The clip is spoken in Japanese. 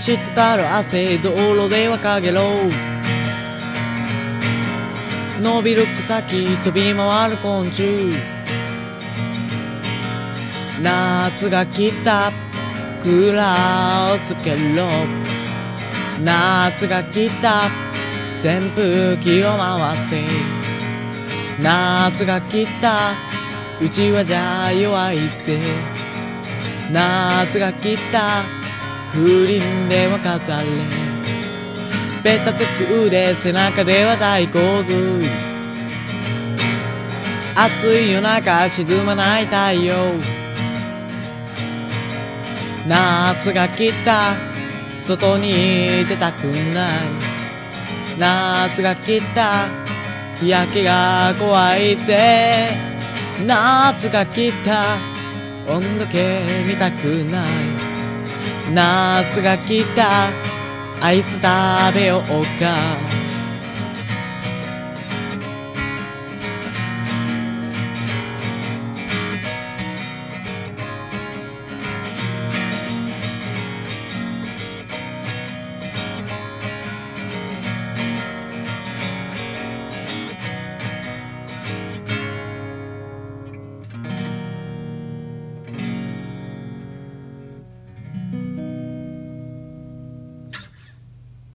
滴る汗道路ではかげろう伸びる草木飛び回る昆虫夏が来たクーラーをつけろ夏が来た扇風機を回せ夏が来たうちはじゃあ弱いぜ夏が来た風鈴では飾れべたつく腕背中では大洪水暑い夜中沈まない太陽夏が来た外に出たくない夏が来た日焼けが怖いぜ夏が来た温度計見たくない夏が来たアイス食べようか